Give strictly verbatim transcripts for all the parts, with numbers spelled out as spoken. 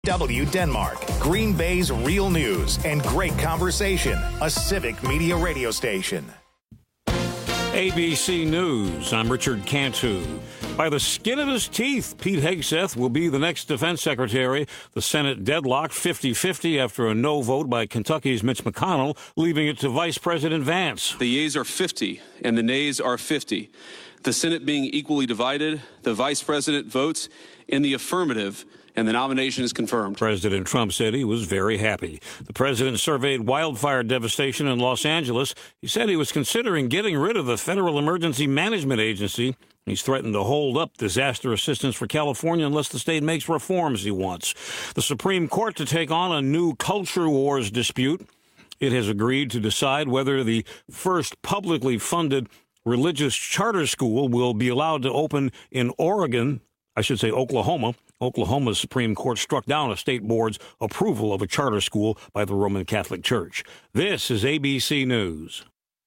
W Denmark, Green Bay's real news and great conversation, a civic media radio station. A B C News, I'm Richard Cantu. By the skin of his teeth, Pete Hegseth will be the next defense secretary. The Senate deadlocked fifty-fifty after a no vote by Kentucky's Mitch McConnell, leaving it to Vice President Vance. The yeas are fifty and the nays are fifty. The Senate being equally divided, the Vice President votes in the affirmative, and the nomination is confirmed. President Trump said he was very happy. The president surveyed wildfire devastation in Los Angeles. He said he was considering getting rid of the Federal Emergency Management Agency. He's threatened to hold up disaster assistance for California unless the state makes reforms he wants. The Supreme Court to take on a new culture wars dispute. It has agreed to decide whether the first publicly funded religious charter school will be allowed to open in Oregon, I should say Oklahoma. Oklahoma's Supreme Court struck down a state board's approval of a charter school by the Roman Catholic Church. This is A B C News.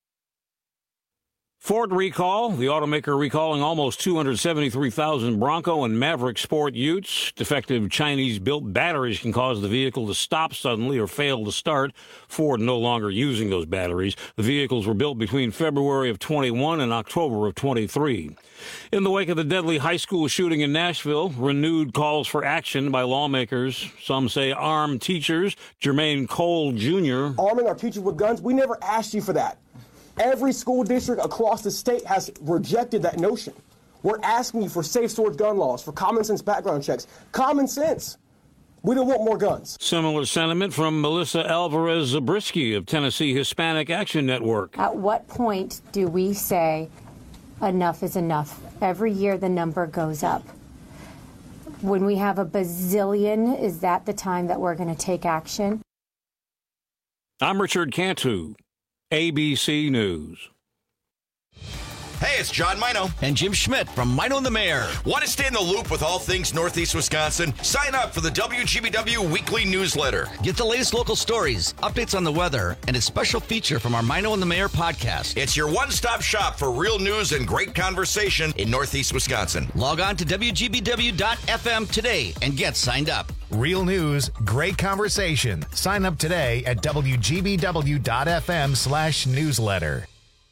Ford recall, the automaker recalling almost two hundred seventy-three thousand Bronco and Maverick Sport Utes. Defective Chinese-built batteries can cause the vehicle to stop suddenly or fail to start. Ford no longer using those batteries. The vehicles were built between February of twenty-one and October of twenty-three. In the wake of the deadly high school shooting in Nashville, renewed calls for action by lawmakers. Some say arm teachers. Jermaine Cole Junior Arming our teachers with guns, we never asked you for that. Every school district across the state has rejected that notion. We're asking you for safe storage gun laws, for common sense background checks. Common sense. We don't want more guns. Similar sentiment from Melissa Alvarez Zabriskie of Tennessee Hispanic Action Network. At what point do we say enough is enough? Every year the number goes up. When we have a bazillion, is that the time that we're going to take action? I'm Richard Cantu. A B C News. Hey, it's John Mino. And Jim Schmidt from Mino and the Mayor. Want to stay in the loop with all things Northeast Wisconsin? Sign up for the W G B W weekly newsletter. Get the latest local stories, updates on the weather, and a special feature from our Mino and the Mayor podcast. It's your one-stop shop for real news and great conversation in Northeast Wisconsin. Log on to W G B W dot F M today and get signed up. Real news, great conversation. Sign up today at W G B W dot F M slash newsletter.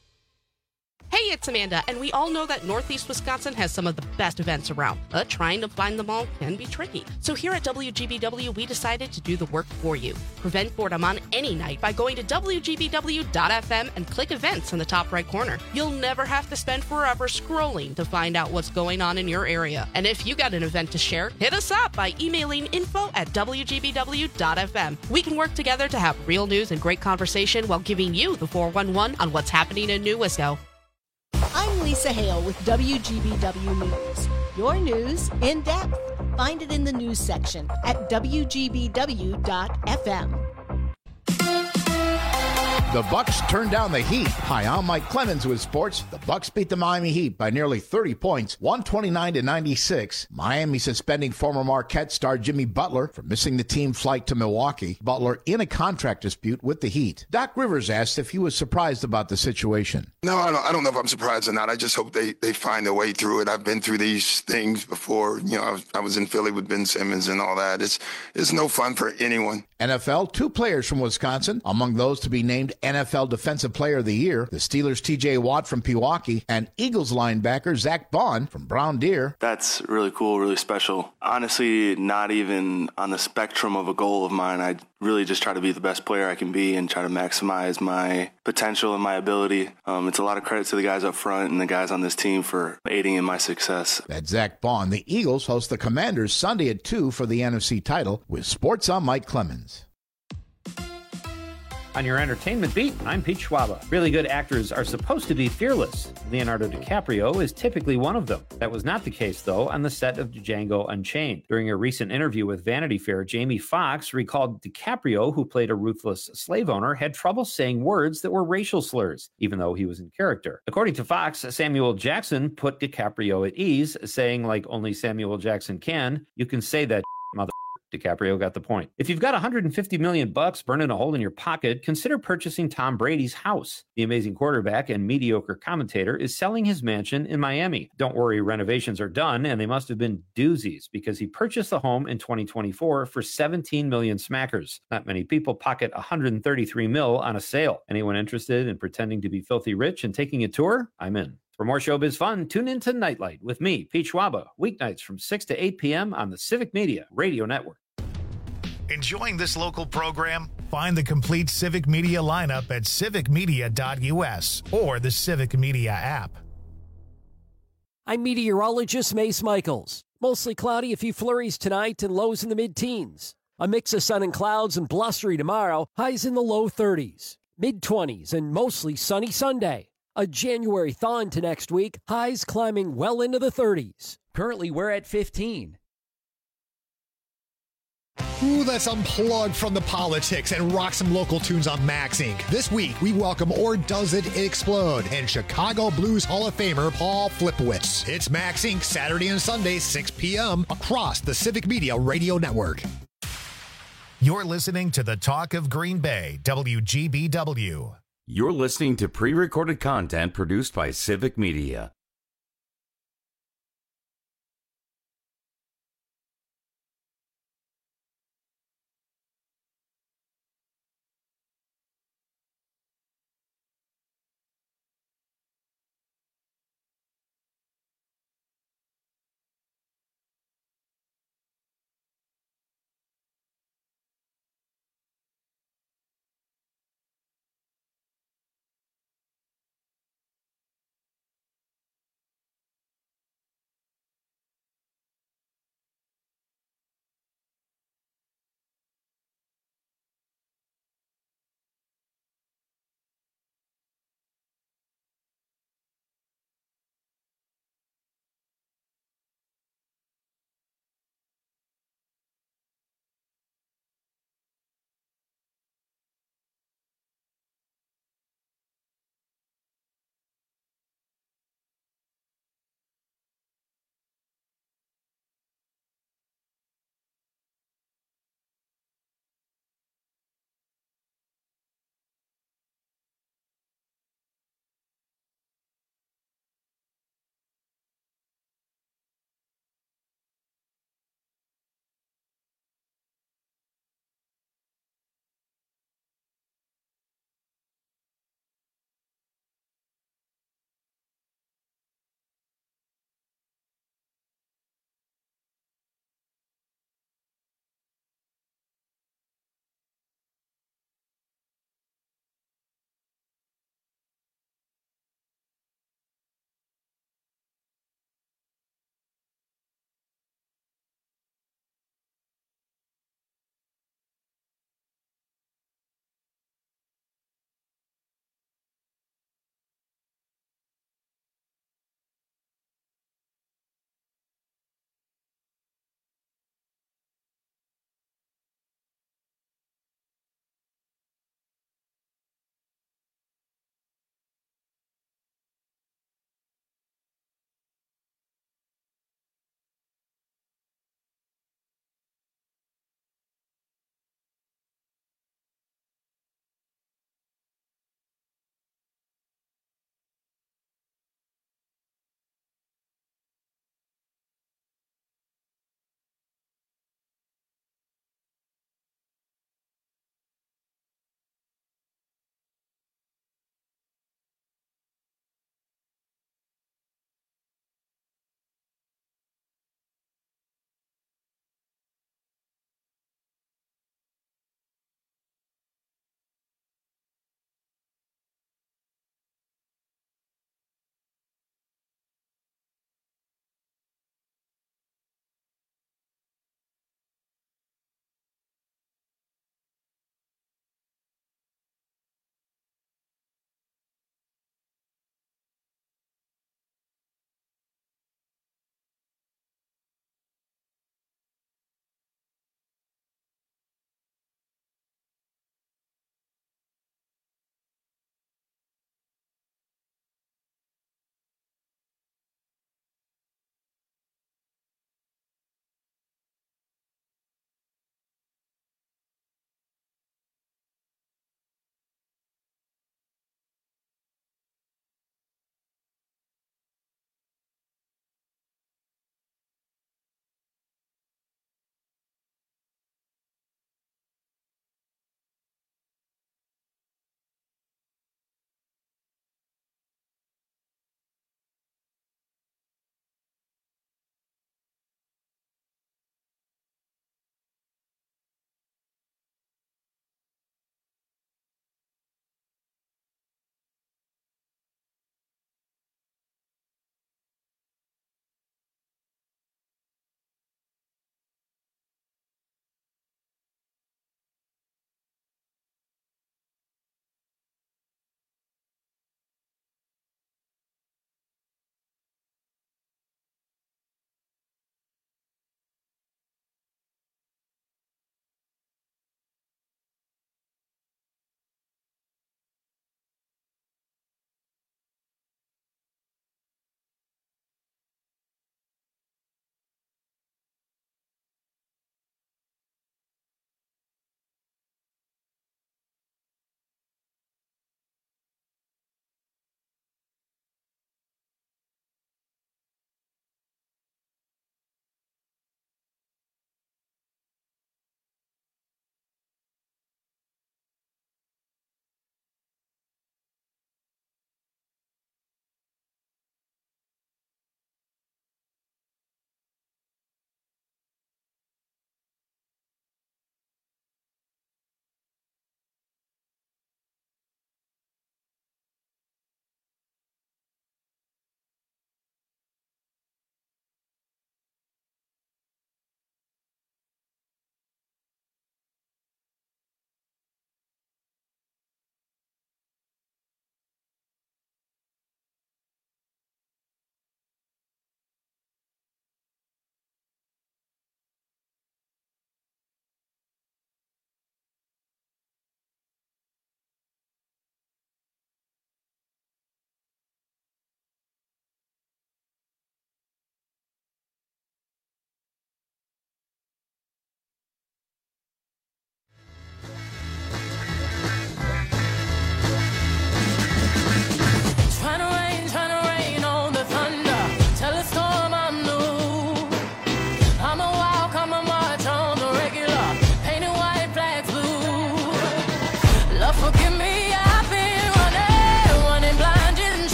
Hey, it's Amanda, and we all know that Northeast Wisconsin has some of the best events around, but trying to find them all can be tricky. So here at W G B W, we decided to do the work for you. Prevent boredom on any night by going to W G B W dot F M and click events in the top right corner. You'll never have to spend forever scrolling to find out what's going on in your area. And if you got an event to share, hit us up by emailing info at W G B W dot F M. We can work together to have real news and great conversation while giving you the four one one on what's happening in New Wisco. I'm Lisa Hale with W G B W News. Your news in depth. Find it in the news section at W G B W dot F M. The Bucks turned down the Heat. Hi, I'm Mike Clemens with sports. The Bucks beat the Miami Heat by nearly thirty points, one twenty-nine to ninety-six. Miami suspending former Marquette star Jimmy Butler for missing the team flight to Milwaukee. Butler in a contract dispute with the Heat. Doc Rivers asked if he was surprised about the situation. No, I don't, I don't know if I'm surprised or not. I just hope they, they find a way through it. I've been through these things before. You know, I was, I was in Philly with Ben Simmons and all that. It's, it's no fun for anyone. N F L, two players from Wisconsin, among those to be named N F L Defensive Player of the Year, the Steelers' T J Watt from Pewaukee and Eagles linebacker Zach Bond from Brown Deer. That's really cool, really special. Honestly, not even on the spectrum of a goal of mine. I really just try to be the best player I can be and try to maximize my potential and my ability. Um, it's a lot of credit to the guys up front and the guys on this team for aiding in my success. That's Zach Bond. The Eagles host the Commanders Sunday at two for the N F C title. With sports, I'm Mike Clemens. On your entertainment beat, I'm Pete Schwaba. Really good actors are supposed to be fearless. Leonardo DiCaprio is typically one of them. That was not the case, though, on the set of Django Unchained. During a recent interview with Vanity Fair, Jamie Foxx recalled DiCaprio, who played a ruthless slave owner, had trouble saying words that were racial slurs, even though he was in character. According to Fox, Samuel Jackson put DiCaprio at ease, saying, like only Samuel Jackson can, "You can say that, mother." DiCaprio got the point. If you've got one hundred fifty million bucks burning a hole in your pocket, consider purchasing Tom Brady's house. The amazing quarterback and mediocre commentator is selling his mansion in Miami. Don't worry, renovations are done, and they must have been doozies because he purchased the home in twenty twenty-four for seventeen million smackers. Not many people pocket one hundred thirty-three mil on a sale. Anyone interested in pretending to be filthy rich and taking a tour? I'm in. For more showbiz fun, tune in to Nightlight with me, Pete Schwaba, weeknights from six to eight p.m. on the Civic Media Radio Network. Enjoying this local program? Find the complete Civic Media lineup at civic media dot u s or the Civic Media app. I'm meteorologist Mace Michaels. Mostly cloudy, a few flurries tonight and lows in the mid-teens. A mix of sun and clouds and blustery tomorrow, highs in the low thirties. Mid-twenties and mostly sunny Sunday. A January thaw into next week, highs climbing well into the thirties. Currently, we're at fifteen. Ooh, let's unplug from the politics and rock some local tunes on Max Incorporated. This week, we welcome Or Does It Explode and Chicago Blues Hall of Famer Paul Flipowitz. It's Max Incorporated, Saturday and Sunday, six p.m. across the Civic Media Radio Network. You're listening to the Talk of Green Bay, W G B W. You're listening to pre-recorded content produced by Civic Media.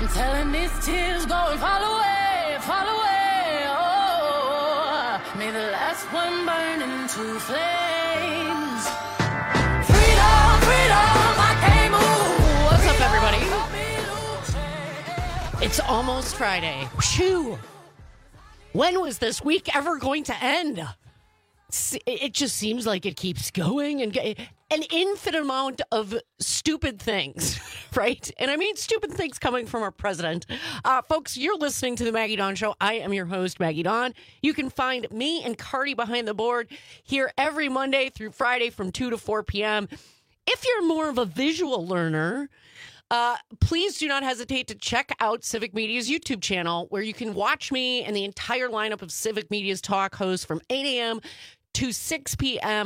I'm telling these tears going fall away, fall away. Oh, may the last one burn into flames. Freedom, freedom, I can't move. What's up, everybody? It's almost Friday. Phew. When was this week ever going to end? It just seems like it keeps going and go- an infinite amount of stupid things, right? And I mean stupid things coming from our president. Uh, folks, you're listening to the Maggie Dawn Show. I am your host, Maggie Dawn. You can find me and Cardi behind the board here every Monday through Friday from two to four p.m. If you're more of a visual learner, Uh, please do not hesitate to check out Civic Media's YouTube channel, where you can watch me and the entire lineup of Civic Media's talk hosts from eight a.m. to six p.m.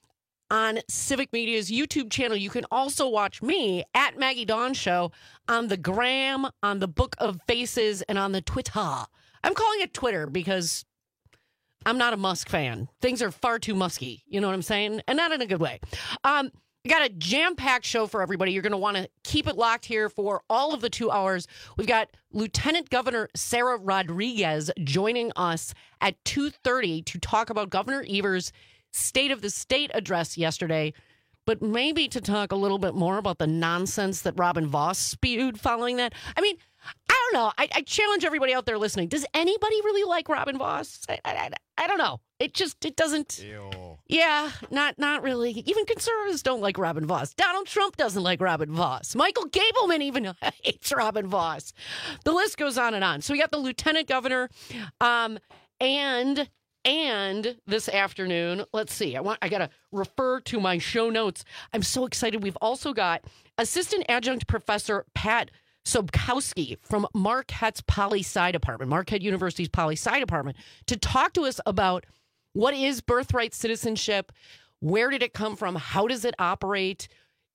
on Civic Media's YouTube channel. You can also watch me at Maggie Dawn Show on the Gram, on the Book of Faces, and on the Twitter. I'm calling it Twitter because I'm not a Musk fan. Things are far too musky. You know what I'm saying? And not in a good way. Um, We got a jam-packed show for everybody. You're going to want to keep it locked here for all of the two hours. We've got Lieutenant Governor Sarah Rodriguez joining us at two thirty to talk about Governor Evers' State of the State address yesterday, but maybe to talk a little bit more about the nonsense that Robin Vos spewed following that. I mean, I don't know. I, I challenge everybody out there listening. Does anybody really like Robin Vos? I, I, I don't know. It just, it doesn't. Ew. Yeah, not not really. Even conservatives don't like Robin Vos. Donald Trump doesn't like Robin Vos. Michael Gableman even hates Robin Vos. The list goes on and on. So we got the lieutenant governor, um, and and this afternoon, let's see. I want I gotta refer to my show notes. I'm so excited. We've also got assistant adjunct professor Pat Sobkowski from Marquette's Poli-Sci Department, Marquette University's Poli-Sci Department, to talk to us about what is birthright citizenship, where did it come from, how does it operate,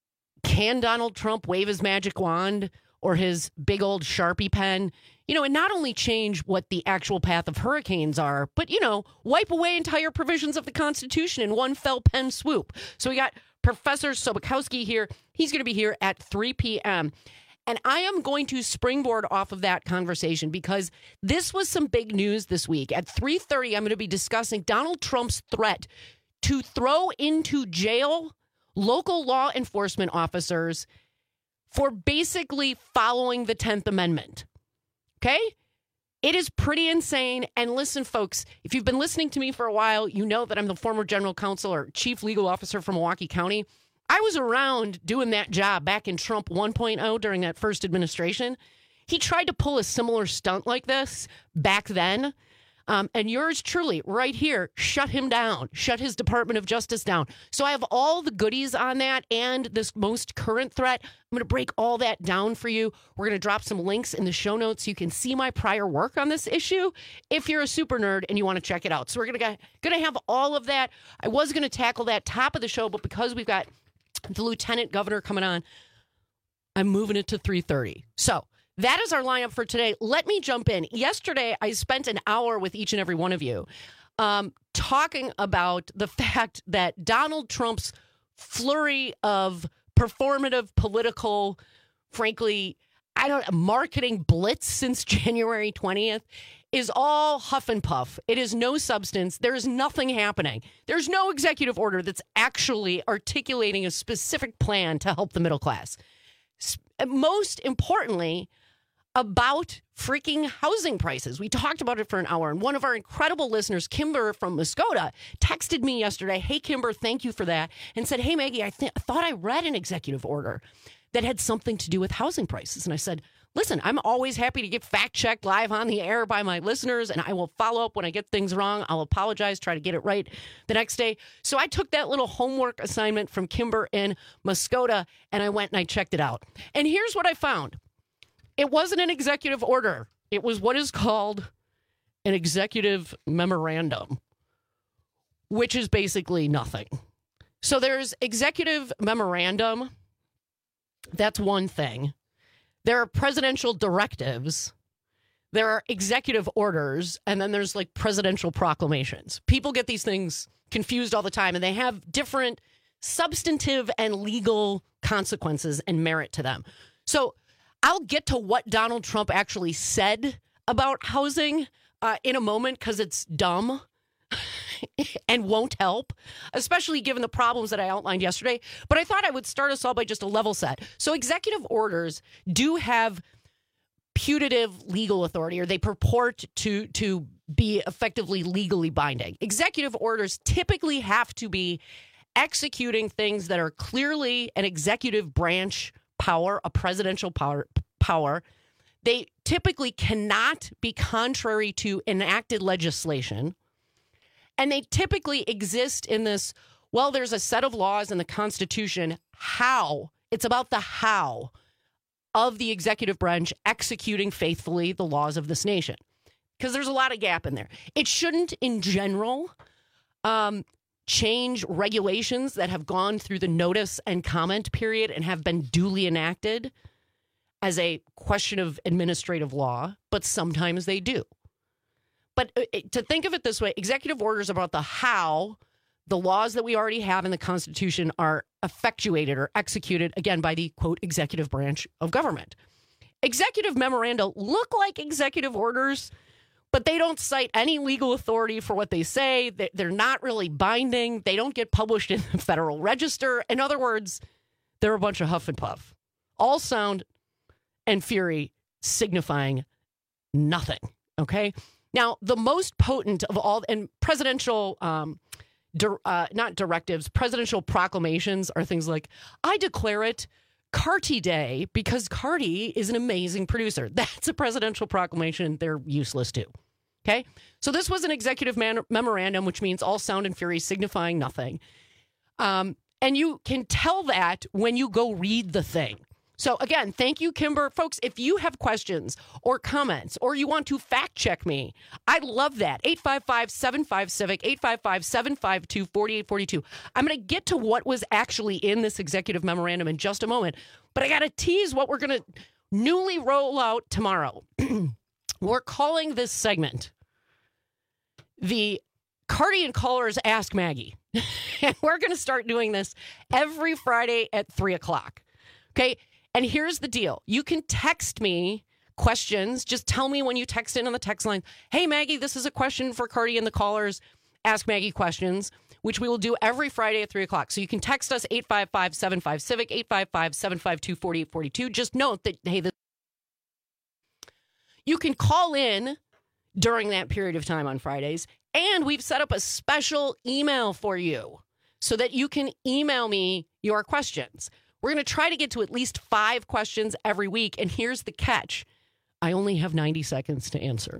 can Donald Trump wave his magic wand or his big old Sharpie pen, you know, and not only change what the actual path of hurricanes are, but, you know, wipe away entire provisions of the Constitution in one fell pen swoop. So we got Professor Sobkowski here. He's going to be here at three p.m., and I am going to springboard off of that conversation because this was some big news this week. At three thirty, I'm going to be discussing Donald Trump's threat to throw into jail local law enforcement officers for basically following the tenth Amendment. Okay? It is pretty insane. And listen, folks, if you've been listening to me for a while, you know that I'm the former general counsel or chief legal officer for Milwaukee County. I was around doing that job back in Trump one point oh during that first administration. He tried to pull a similar stunt like this back then. Um, and yours truly, right here, shut him down, shut his Department of Justice down. So I have all the goodies on that and this most current threat. I'm going to break all that down for you. We're going to drop some links in the show notes so you can see my prior work on this issue if you're a super nerd and you want to check it out. So we're going to going to have all of that. I was going to tackle that top of the show, but because we've got the lieutenant governor coming on, I'm moving it to three thirty. So that is our lineup for today. Let me jump in. Yesterday, I spent an hour with each and every one of you um, talking about the fact that Donald Trump's flurry of performative, political, frankly, I don't marketing blitz since January twentieth is all huff and puff. It is no substance. There is nothing happening. There's no executive order that's actually articulating a specific plan to help the middle class. Most importantly, about freaking housing prices. We talked about it for an hour, and one of our incredible listeners, Kimber from Muskota, texted me yesterday, hey, Kimber, thank you for that, and said, hey, Maggie, I th- thought I read an executive order that had something to do with housing prices. And I said, listen, I'm always happy to get fact-checked live on the air by my listeners, and I will follow up when I get things wrong. I'll apologize, try to get it right the next day. So I took that little homework assignment from Kimber in Muskota, and I went and I checked it out. And here's what I found. It wasn't an executive order. It was what is called an executive memorandum, which is basically nothing. So there's executive memorandum. That's one thing. There are presidential directives. There are executive orders. And then there's like presidential proclamations. People get these things confused all the time, and they have different substantive and legal consequences and merit to them. So I'll get to what Donald Trump actually said about housing uh, in a moment because it's dumb and won't help, especially given the problems that I outlined yesterday. But I thought I would start us all by just a level set. So executive orders do have putative legal authority, or they purport to to be effectively legally binding. Executive orders typically have to be executing things that are clearly an executive branch power, a presidential power. power. They typically cannot be contrary to enacted legislation. And they typically exist in this, well, there's a set of laws in the Constitution. How? It's about the how of the executive branch executing faithfully the laws of this nation. Because there's a lot of gap in there. It shouldn't, in general, um, change regulations that have gone through the notice and comment period and have been duly enacted as a question of administrative law, but sometimes they do. But to think of it this way, executive orders about the how the laws that we already have in the Constitution are effectuated or executed, again, by the, quote, executive branch of government. Executive memoranda look like executive orders, but they don't cite any legal authority for what they say. They're not really binding. They don't get published in the Federal Register. In other words, they're a bunch of huff and puff. All sound and fury signifying nothing, okay? Now, the most potent of all, and presidential, um, di- uh, not directives, presidential proclamations are things like, I declare it Carty Day because Carty is an amazing producer. That's a presidential proclamation. They're useless too, okay? So this was an executive man- memorandum, which means all sound and fury signifying nothing. Um, and you can tell that when you go read the thing. So again, thank you, Kimber. Folks, if you have questions or comments or you want to fact check me, I love that. eight five five, seven five, civic, eight five five, seven five two, four eight four two. I'm going to get to what was actually in this executive memorandum in just a moment, but I got to tease what we're going to newly roll out tomorrow. We're calling this segment the Carty and Callers Ask Maggie. And we're going to start doing this every Friday at three o'clock. Okay? And here's the deal. You can text me questions. Just tell me when you text in on the text line, hey, Maggie, this is a question for Carty and the Callers Ask Maggie questions, which we will do every Friday at three o'clock. So you can text us eight five five, seven five, civic, eight five five, seven five two, four eight four two. Just note that, hey, this- you can call in during that period of time on Fridays. And we've set up a special email for you so that you can email me your questions. We're going to try to get to at least five questions every week. And here's the catch. I only have ninety seconds to answer.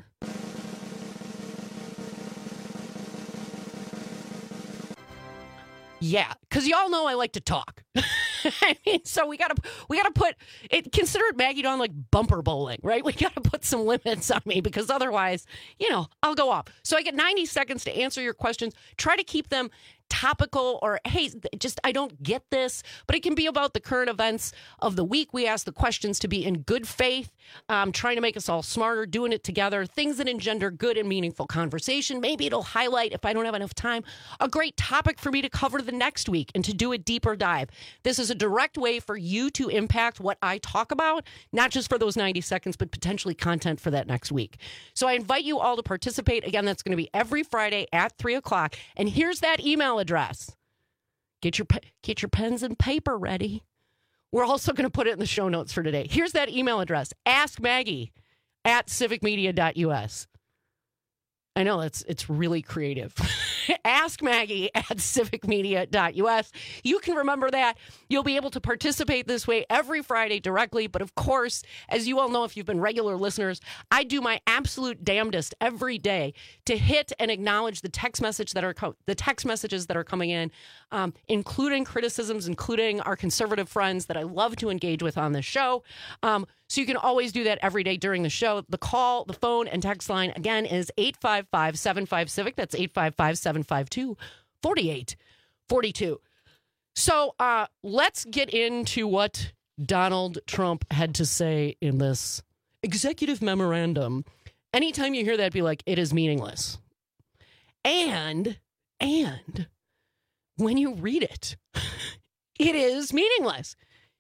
Yeah, because y'all know I like to talk. I mean, so we gotta we gotta put it. Consider it Maggie Dawn like bumper bowling, right? We gotta put some limits on me because otherwise, you know, I'll go off. So I get ninety seconds to answer your questions. Try to keep them topical, or hey, just I don't get this, but it can be about the current events of the week. We ask the questions to be in good faith, um, trying to make us all smarter, doing it together, things that engender good and meaningful conversation. Maybe it'll highlight, if I don't have enough time, a great topic for me to cover the next week and to do a deeper dive. This is a direct way for you to impact what I talk about, not just for those ninety seconds, but potentially content for that next week. So I invite you all to participate. Again, that's going to be every Friday at three o'clock. And here's that email address. Get your get your pens and paper ready. We're also going to put it in the show notes for today. Here's that email address. Ask Maggie at civic media dot U S. I know it's it's really creative. Ask Maggie at civic media dot U S. You can remember that. You'll be able to participate this way every Friday directly. But of course, as you all know, if you've been regular listeners, I do my absolute damnedest every day to hit and acknowledge the text message that are co- the text messages that are coming in, um, including criticisms, including our conservative friends that I love to engage with on this show. Um, So you can always do that every day during the show. The call, the phone, and text line, again, is eight five five, seven five, civic. That's eight five five, seven five two, four eight four two. So uh, let's get into what Donald Trump had to say in this executive memorandum. Anytime you hear that, be like, it is meaningless. And, and when you read it, it is meaningless.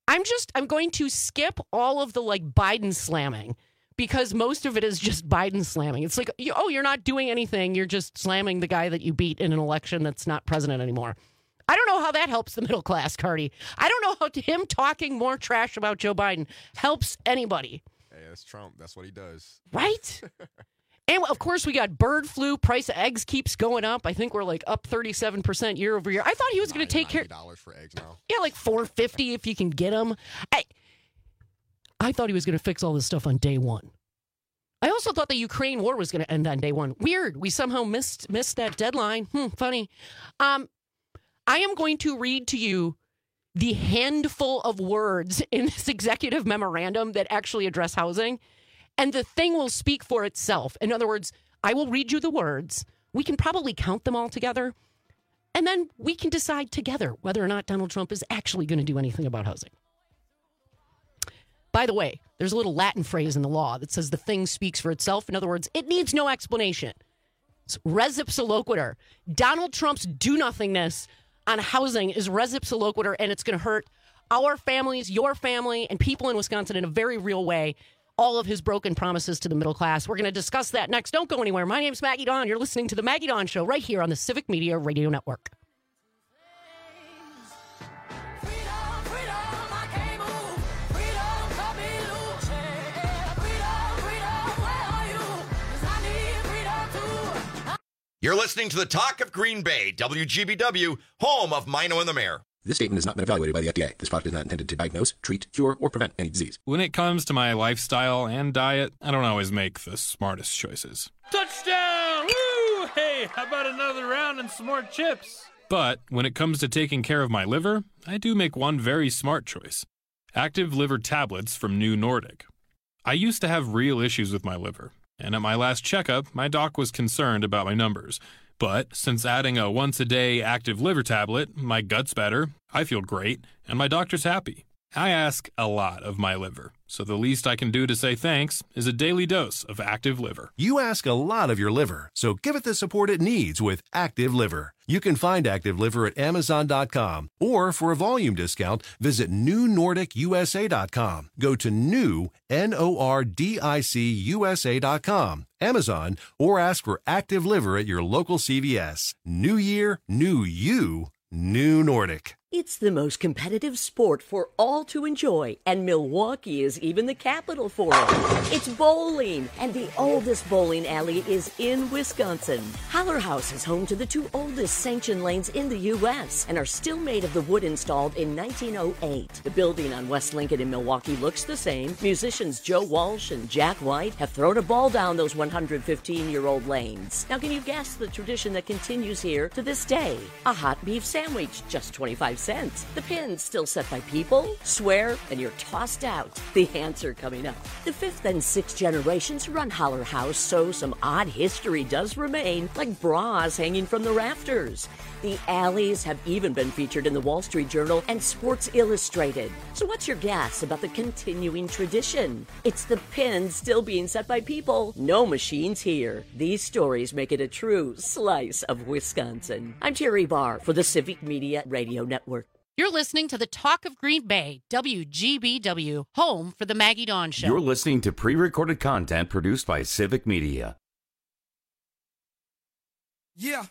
I'm just, I'm going to skip all of the like Biden slamming because most of it is just Biden slamming. It's like, oh, you're not doing anything. You're just slamming the guy that you beat in an election that's not president anymore. I don't know how that helps the middle class, Cardi. I don't know how him talking more trash about Joe Biden helps anybody. Hey, that's Trump. That's what he does. Right? And, of course, we got bird flu. Price of eggs keeps going up. I think we're, like, up thirty-seven percent year over year. I thought he was going to take care... ninety dollars for eggs now. Yeah, like four dollars and fifty cents if you can get them. I, I thought he was going to fix all this stuff on day one. I also thought the Ukraine war was going to end on day one. Weird. We somehow missed missed that deadline. Hmm, funny. Um... I am going to read to you the handful of words in this executive memorandum that actually address housing, and the thing will speak for itself. In other words, I will read you the words. We can probably count them all together, and then we can decide together whether or not Donald Trump is actually going to do anything about housing. By the way, there's a little Latin phrase in the law that says the thing speaks for itself. In other words, it needs no explanation. It's res ipsa loquitur. Donald Trump's do-nothingness on housing is res ipsa loquitur, and it's going to hurt our families, your family, and people in Wisconsin in a very real way. All of his broken promises to the middle class. We're going to discuss that next. Don't go anywhere. My name's Maggie Dawn. You're listening to the Maggie Dawn Show right here on the Civic Media Radio Network. You're listening to the Talk of Green Bay, W G B W, home of Mino and the Mayor. This statement has not been evaluated by the F D A. This product is not intended to diagnose, treat, cure, or prevent any disease. When it comes to my lifestyle and diet, I don't always make the smartest choices. Touchdown! Woo! Hey, how about another round and some more chips? But when it comes to taking care of my liver, I do make one very smart choice. Active liver tablets from New Nordic. I used to have real issues with my liver, and at my last checkup, my doc was concerned about my numbers. But since adding a once-a-day active liver tablet, my gut's better, I feel great, and my doctor's happy. I ask a lot of my liver, so the least I can do to say thanks is a daily dose of Active Liver. You ask a lot of your liver, so give it the support it needs with Active Liver. You can find Active Liver at Amazon dot com, or for a volume discount, visit New Nordic U S A dot com. Go to new, N O R D I C U S A dot com, Amazon, or ask for Active Liver at your local C V S. New year, new you, New Nordic. It's the most competitive sport for all to enjoy, and Milwaukee is even the capital for it. It's bowling, and the oldest bowling alley is in Wisconsin. Holler House is home to the two oldest sanctioned lanes in the U S and are still made of the wood installed in nineteen oh eight. The building on West Lincoln in Milwaukee looks the same. Musicians Joe Walsh and Jack White have thrown a ball down those one hundred fifteen-year-old lanes. Now, can you guess the tradition that continues here to this day? A hot beef sandwich, just twenty-five cents. The pins still set by people, swear, and you're tossed out. The answer coming up. The fifth and sixth generations run Holler House, so some odd history does remain, like bras hanging from the rafters. The alleys have even been featured in the Wall Street Journal and Sports Illustrated. So what's your guess about the continuing tradition? It's the pins still being set by people. No machines here. These stories make it a true slice of Wisconsin. I'm Terry Barr for the Civic Media Radio Network. You're listening to the Talk of Green Bay, W G B W, home for the Maggie Dawn Show. You're listening to pre-recorded content produced by Civic Media. Yeah.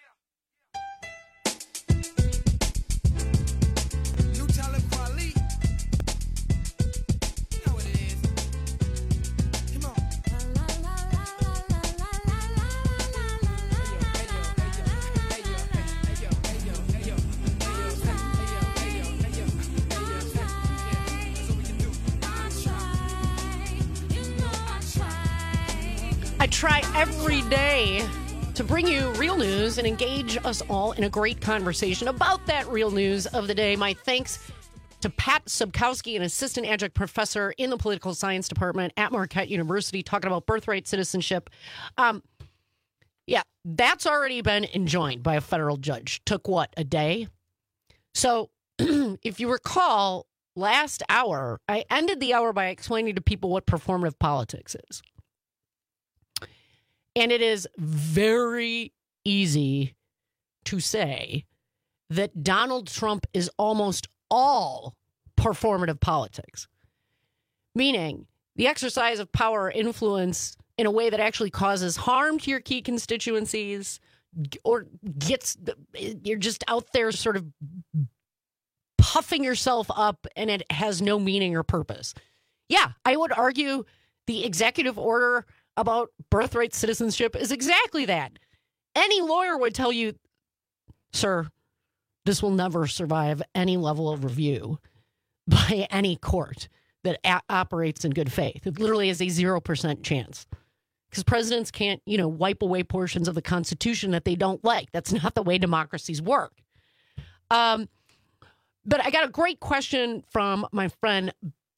I try every day to bring you real news and engage us all in a great conversation about that real news of the day. My thanks to Pat Subkowski, an assistant adjunct professor in the political science department at Marquette University, talking about birthright citizenship. Um, yeah, that's already been enjoined by a federal judge. Took what, a day? So if you recall, last hour, I ended the hour by explaining to people what performative politics is. And it is very easy to say that Donald Trump is almost all performative politics, meaning the exercise of power or influence in a way that actually causes harm to your key constituencies or gets, you're just out there sort of puffing yourself up and it has no meaning or purpose. Yeah, I would argue the executive order about birthright citizenship is exactly that. Any lawyer would tell you, sir, this will never survive any level of review by any court that a- operates in good faith. It literally has a zero percent chance because presidents can't, you know, wipe away portions of the Constitution that they don't like. That's not the way democracies work. Um, but I got a great question from my friend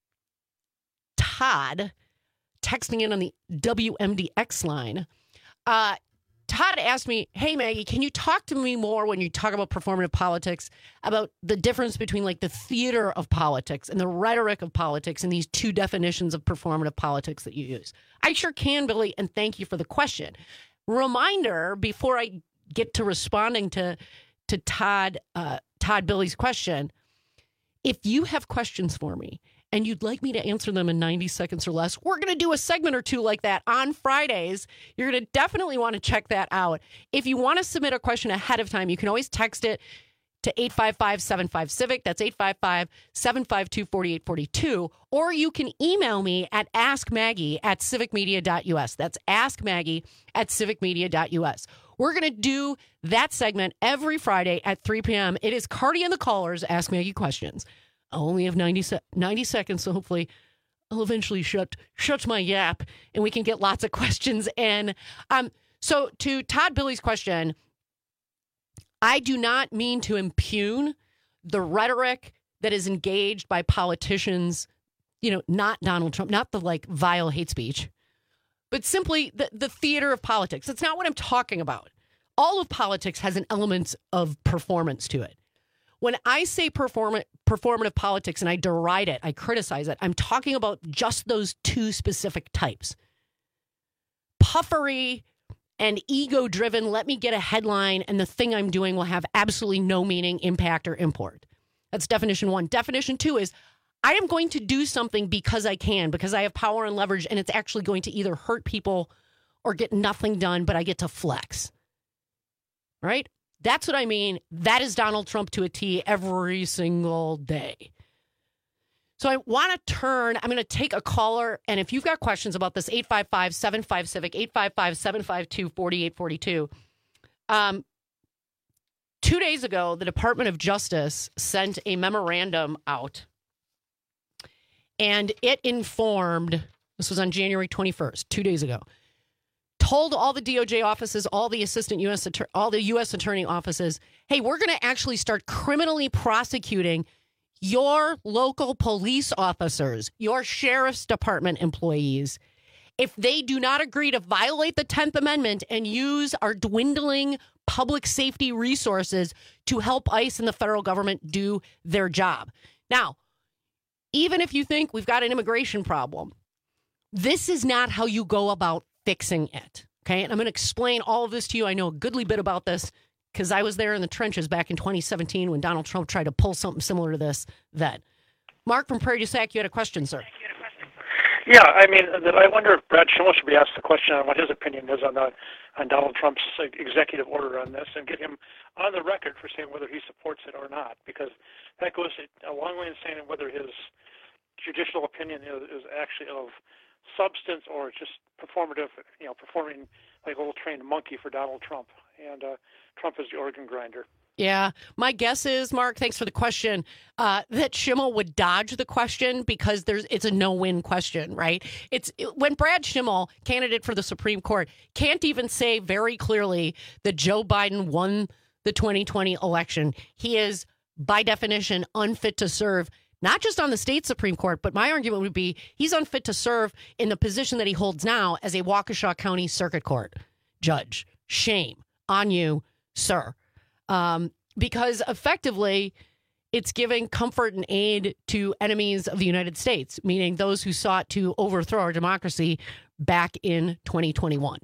Todd, texting in on the W M D X line. Uh, Todd asked me, hey, Maggie, can you talk to me more when you talk about performative politics about the difference between like the theater of politics and the rhetoric of politics and these two definitions of performative politics that you use? I sure can, Billy, and thank you for the question. Reminder, before I get to responding to to Todd, uh, Todd Billy's question, if you have questions for me and you'd like me to answer them in ninety seconds or less, we're going to do a segment or two like that on Fridays. You're going to definitely want to check that out. If you want to submit a question ahead of time, you can always text it to eight five five, seven five, civic. That's eight five five, seven five two, four eight four two. Or you can email me at askmaggie at civicmedia.us. That's askmaggie at civicmedia.us. We're going to do that segment every Friday at three p.m. It is Cardi and the Callers Ask Maggie Questions. I only have ninety, se- ninety seconds, so hopefully I'll eventually shut shut my yap and we can get lots of questions in. Um, so to Todd Billy's question, I do not mean to impugn the rhetoric that is engaged by politicians, you know, not Donald Trump, not the like vile hate speech, but simply the, the theater of politics. That's not what I'm talking about. All of politics has an element of performance to it. When I say perform- performative politics and I deride it, I criticize it, I'm talking about just those two specific types. Puffery and ego-driven, let me get a headline and the thing I'm doing will have absolutely no meaning, impact, or import. That's definition one. Definition two is I am going to do something because I can, because I have power and leverage, and it's actually going to either hurt people or get nothing done, but I get to flex. Right? That's what I mean. That is Donald Trump to a T every single day. So I want to turn, I'm going to take a caller, and if you've got questions about this, eight five five, seven five, civic, eight five five, seven five two, four eight four two. Um, two days ago, the Department of Justice sent a memorandum out, and it informed, this was on January twenty-first, two days ago, told all the D O J offices, all the assistant U S Att- all the U S attorney offices, hey, we're going to actually start criminally prosecuting your local police officers, your sheriff's department employees, if they do not agree to violate the tenth Amendment and use our dwindling public safety resources to help ICE and the federal government do their job. Now, even if you think we've got an immigration problem, this is not how you go about fixing it. Okay. And I'm going to explain all of this to you. I know a goodly bit about this because I was there in the trenches back in twenty seventeen when Donald Trump tried to pull something similar to this then. Mark from Prairie du Sac, you had a question, sir. Yeah, I mean, I wonder if Brad Schimel should be asked the question on what his opinion is on the, on Donald Trump's executive order on this and get him on the record for saying whether he supports it or not, because that goes a long way in saying whether his judicial opinion is, is actually of substance or just performative, you know, performing like a little trained monkey for Donald Trump. And uh, Trump is the organ grinder. Yeah. My guess is, Mark, thanks for the question, uh, that Schimel would dodge the question because there's it's a no-win question, right? It's it, when Brad Schimel, candidate for the Supreme Court, can't even say very clearly that Joe Biden won the twenty twenty election. He is, by definition, unfit to serve, not just on the state Supreme Court, but my argument would be he's unfit to serve in the position that he holds now as a Waukesha County Circuit Court judge. Shame on you, sir. Um, because effectively it's giving comfort and aid to enemies of the United States, meaning those who sought to overthrow our democracy back in twenty twenty-one.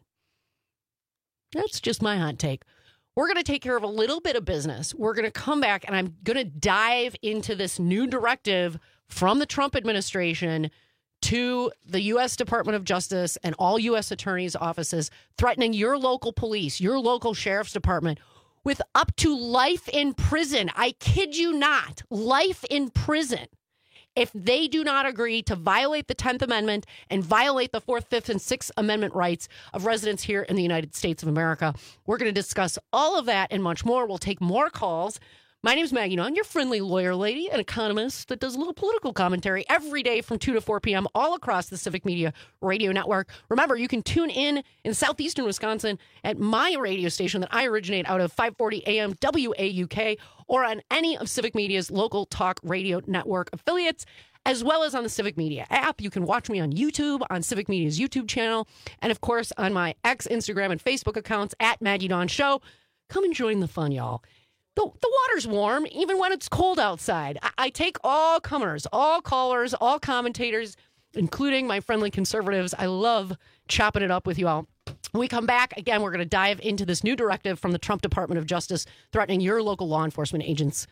That's just my hot take. We're going to take care of a little bit of business. We're going to come back and I'm going to dive into this new directive from the Trump administration to the U S Department of Justice and all U S attorneys' offices, threatening your local police, your local sheriff's department with up to life in prison. I kid you not, life in prison. If they do not agree to violate the tenth Amendment and violate the fourth, fifth, and sixth Amendment rights of residents here in the United States of America. We're going to discuss all of that and much more. We'll take more calls. My name is Maggie Nunn, your friendly lawyer lady, an economist that does a little political commentary every day from two to four p.m. all across the Civic Media Radio Network. Remember, you can tune in in southeastern Wisconsin at my radio station that I originate out of, five forty a.m. W A U K, or on any of Civic Media's local talk radio network affiliates, as well as on the Civic Media app. You can watch me on YouTube, on Civic Media's YouTube channel, and of course on my X, Instagram, and Facebook accounts at Maggie Dawn Show. Come and join the fun, y'all. The, the water's warm, even when it's cold outside. I, I take all comers, all callers, all commentators, including my friendly conservatives. I love chopping it up with you all. When we come back, again, we're going to dive into this new directive from the Trump Department of Justice threatening your local law enforcement agents.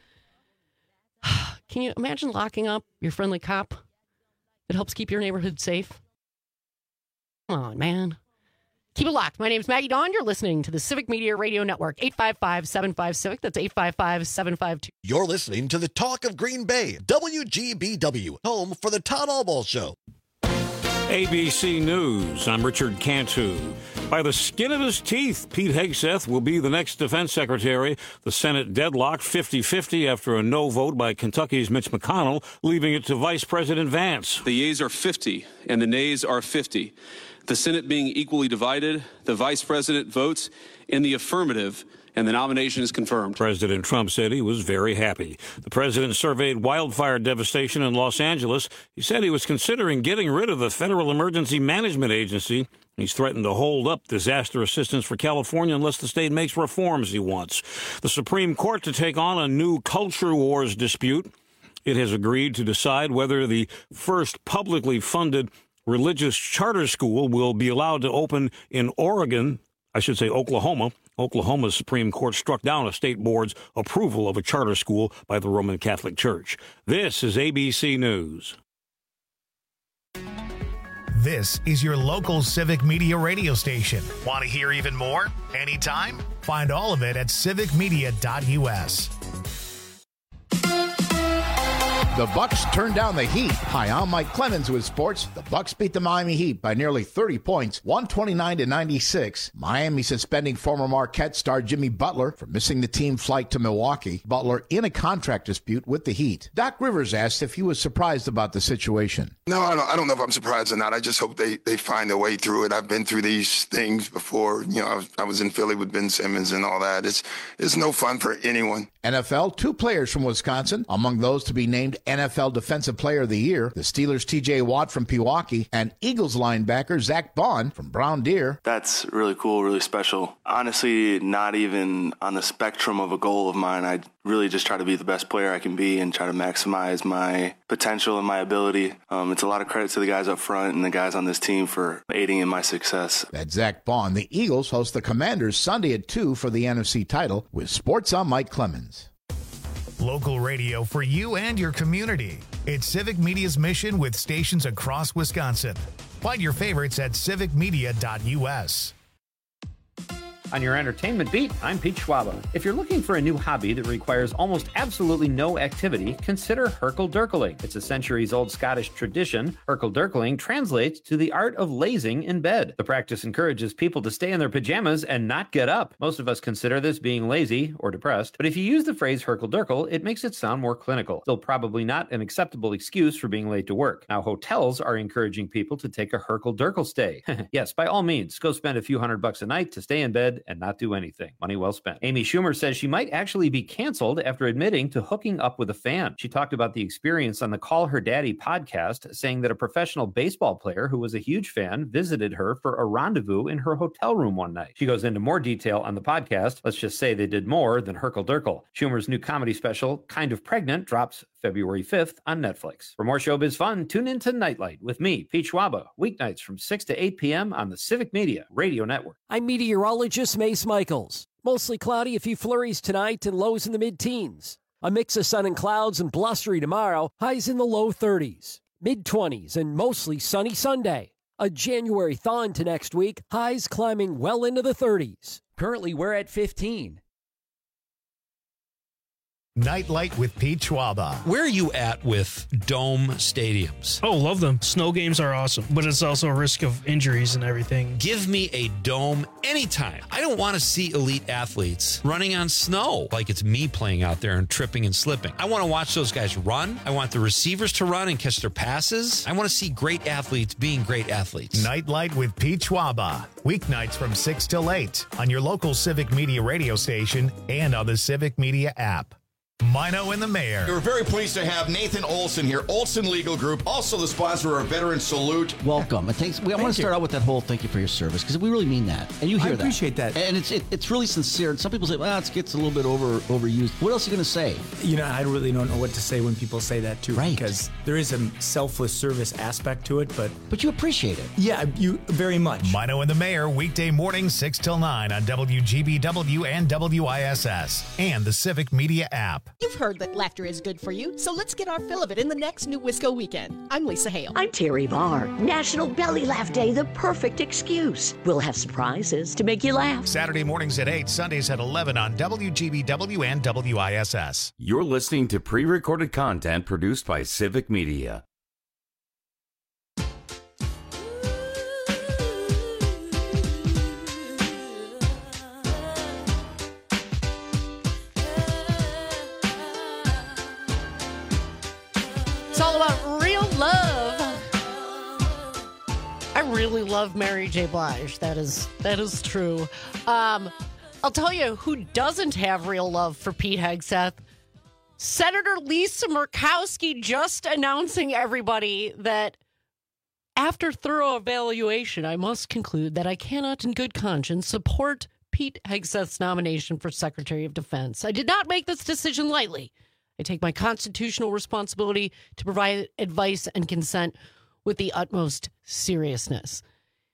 Can you imagine locking up your friendly cop that helps keep your neighborhood safe? Come on, man. Keep it locked. My name is Maggie Dawn. You're listening to the Civic Media Radio Network, eight five five, seven five, Civic. That's eight five five, seven five two. You're listening to the Talk of Green Bay, W G B W, home for the Todd Albaugh Show. A B C News, I'm Richard Cantu. By the skin of his teeth, Pete Hegseth will be the next defense secretary. The Senate deadlocked fifty-fifty after a no vote by Kentucky's Mitch McConnell, leaving it to Vice President Vance. The yeas are fifty and the nays are fifty. The Senate being equally divided, the vice president votes in the affirmative, and the nomination is confirmed. President Trump said he was very happy. The president surveyed wildfire devastation in Los Angeles. He said he was considering getting rid of the Federal Emergency Management Agency. He's threatened to hold up disaster assistance for California unless the state makes reforms he wants. The Supreme Court to take on a new culture wars dispute. It has agreed to decide whether the first publicly funded religious charter school will be allowed to open in Oregon, I should say Oklahoma. Oklahoma's Supreme Court struck down a state board's approval of a charter school by the Roman Catholic Church. This is A B C News. This is your local Civic Media radio station. Want to hear even more? Anytime? Find all of it at civic media dot U S. The Bucks turned down the Heat. Hi, I'm Mike Clemens with sports. The Bucks beat the Miami Heat by nearly thirty points, one twenty-nine to ninety-six. Miami suspending former Marquette star Jimmy Butler for missing the team flight to Milwaukee. Butler in a contract dispute with the Heat. Doc Rivers asked if he was surprised about the situation. No, I don't, I don't know if I'm surprised or not. I just hope they, they find a way through it. I've been through these things before. You know, I was, I was in Philly with Ben Simmons and all that. It's, it's no fun for anyone. N F L, two players from Wisconsin, among those to be named N F L Defensive Player of the Year, the Steelers' T J Watt from Pewaukee, and Eagles linebacker Zach Bond from Brown Deer. That's really cool, really special. Honestly, not even on the spectrum of a goal of mine. I really just try to be the best player I can be and try to maximize my potential and my ability. Um, it's a lot of credit to the guys up front and the guys on this team for aiding in my success. That's Zach Bond. The Eagles host the Commanders Sunday at two for the N F C title. With sports, I'm Mike Clemens. Local radio for you and your community. It's Civic Media's mission with stations across Wisconsin. Find your favorites at civic media dot U S. On your entertainment beat, I'm Pete Schwaba. If you're looking for a new hobby that requires almost absolutely no activity, consider Herkel-Durkeling. It's a centuries-old Scottish tradition. Herkel-Durkeling translates to the art of lazing in bed. The practice encourages people to stay in their pajamas and not get up. Most of us consider this being lazy or depressed, but if you use the phrase Herkel-Durkel, it makes it sound more clinical. Still probably not an acceptable excuse for being late to work. Now, hotels are encouraging people to take a Herkel-Durkel stay. Yes, by all means, go spend a few hundred bucks a night to stay in bed and not do anything. Money well spent. Amy Schumer says she might actually be canceled after admitting to hooking up with a fan. She talked about the experience on the Call Her Daddy podcast, saying that a professional baseball player who was a huge fan visited her for a rendezvous in her hotel room one night. She goes into more detail on the podcast. Let's just say they did more than Herkel-Durkel. Schumer's new comedy special, Kind of Pregnant, drops February fifth on Netflix. For more showbiz fun, tune in to Nightlight with me, Pete Schwaba, weeknights from six to eight p.m. on the Civic Media Radio Network. I'm meteorologist Mace Michaels. Mostly cloudy, a few flurries tonight and lows in the mid-teens. A mix of sun and clouds and blustery tomorrow, highs in the low thirties. Mid-twenties and mostly sunny Sunday. A January thaw into next week, highs climbing well into the thirties. Currently, we're at fifteen. Nightlight with Pete Schwaba. Where are you at with dome stadiums? Oh, love them. Snow games are awesome, but it's also a risk of injuries and everything. Give me a dome anytime. I don't want to see elite athletes running on snow like it's me playing out there and tripping and slipping. I want to watch those guys run. I want the receivers to run and catch their passes. I want to see great athletes being great athletes. Nightlight with Pete Schwaba. Weeknights from six till eight on your local Civic Media radio station and on the Civic Media app. Mino and the Mayor. We're very pleased to have Nathan Olson here, Olson Legal Group, also the sponsor of Veteran Salute. Welcome. It takes, we, I want to start out with that whole thank you for your service, because we really mean that. And you hear that. I appreciate that. that. And it's it, it's really sincere. And some people say, well, it gets a little bit over overused. What else are you going to say? You know, I really don't know what to say when people say that, too. Right. Because there is a selfless service aspect to it, but... But you appreciate it. Yeah, you very much. Mino and the Mayor, weekday mornings, six till nine on W G B W and W I S S and the Civic Media app. You've heard that laughter is good for you, so let's get our fill of it in the next New Wisco weekend. I'm Lisa Hale. I'm Terry Barr. National Belly Laugh Day, the perfect excuse. We'll have surprises to make you laugh. Saturday mornings at eight, Sundays at eleven on W G B W and W I S S. You're listening to pre-recorded content produced by Civic Media. It's all about real love. I really love Mary J. Blige. That is that is true. Um, I'll tell you who doesn't have real love for Pete Hegseth. Senator Lisa Murkowski just announcing everybody that after thorough evaluation, I must conclude that I cannot in good conscience support Pete Hegseth's nomination for Secretary of Defense. I did not make this decision lightly. I take my constitutional responsibility to provide advice and consent with the utmost seriousness.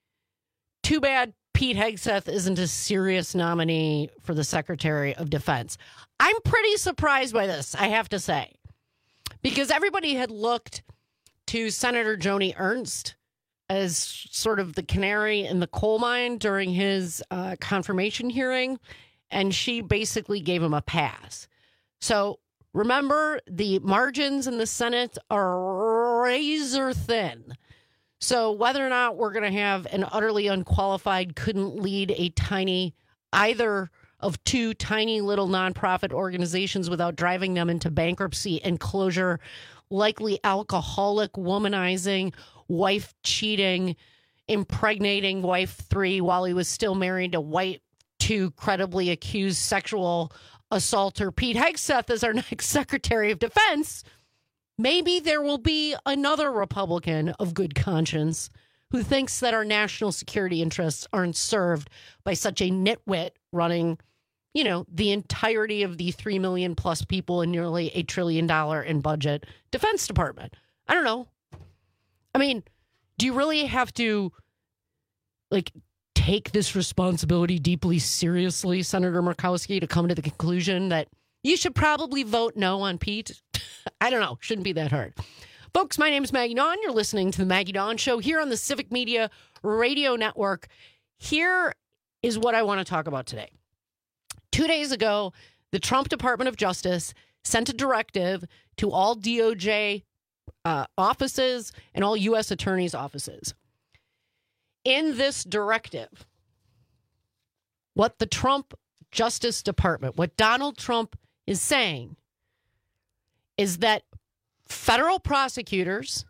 Too bad Pete Hegseth isn't a serious nominee for the Secretary of Defense. I'm pretty surprised by this, I have to say, because everybody had looked to Senator Joni Ernst as sort of the canary in the coal mine during his uh, confirmation hearing, and she basically gave him a pass. So remember, the margins in the Senate are razor thin. So whether or not we're going to have an utterly unqualified, couldn't lead a tiny, either of two tiny little nonprofit organizations without driving them into bankruptcy and closure, likely alcoholic, womanizing, wife cheating, impregnating wife three while he was still married to white two credibly accused sexual assaulter Pete Hegseth as our next Secretary of Defense, maybe there will be another Republican of good conscience who thinks that our national security interests aren't served by such a nitwit running, you know, the entirety of the three million plus people in nearly a trillion dollar in budget Defense Department. I don't know. I mean, do you really have to, like, take this responsibility deeply seriously, Senator Murkowski, to come to the conclusion that you should probably vote no on Pete? I don't know. Shouldn't be that hard. Folks, my name is Maggie Dawn. You're listening to the Maggie Dawn Show here on the Civic Media Radio Network. Here is what I want to talk about today. Two days ago, the Trump Department of Justice sent a directive to all D O J uh, offices and all U S attorneys' offices. In this directive, what the Trump Justice Department, what Donald Trump is saying is that federal prosecutors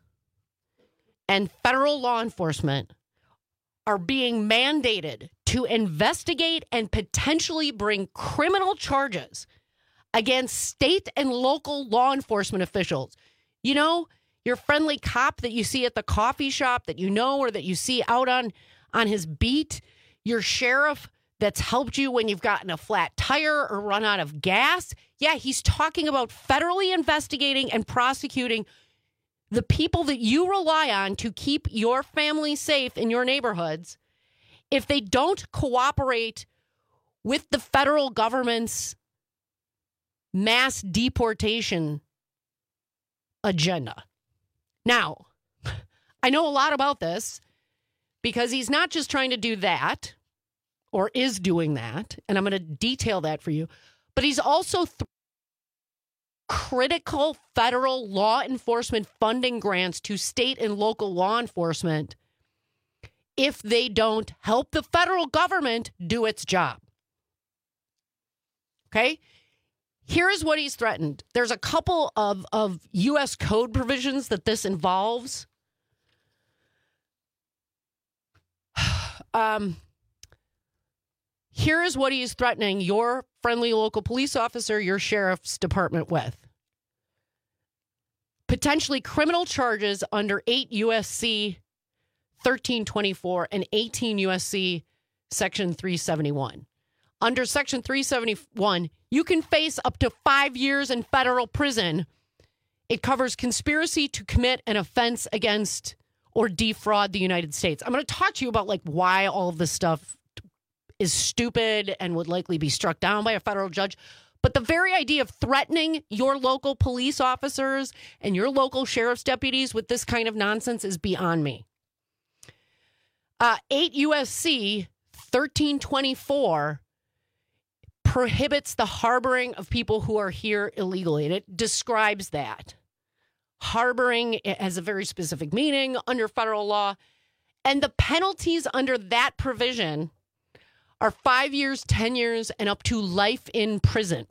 and federal law enforcement are being mandated to investigate and potentially bring criminal charges against state and local law enforcement officials. You know, your friendly cop that you see at the coffee shop that you know or that you see out on, on his beat, your sheriff that's helped you when you've gotten a flat tire or run out of gas. Yeah, he's talking about federally investigating and prosecuting the people that you rely on to keep your family safe in your neighborhoods. If they don't cooperate with the federal government's mass deportation agenda. Now, I know a lot about this because he's not just trying to do that or is doing that, and I'm going to detail that for you, but he's also th- critical federal law enforcement funding grants to state and local law enforcement if they don't help the federal government do its job. Okay? Here's what he's threatened. There's a couple of, of U S code provisions that this involves. Um, here is what he's threatening your friendly local police officer, your sheriff's department with. Potentially criminal charges under eight U S C thirteen twenty-four and eighteen U S C Section three seventy-one. Under Section three seventy-one, you can face up to five years in federal prison. It covers conspiracy to commit an offense against or defraud the United States. I'm going to talk to you about like why all of this stuff is stupid and would likely be struck down by a federal judge. But the very idea of threatening your local police officers and your local sheriff's deputies with this kind of nonsense is beyond me. Uh, eight U S C thirteen twenty-four prohibits the harboring of people who are here illegally, and it describes that. Harboring has a very specific meaning under federal law, and the penalties under that provision are five years, ten years, and up to life in prison.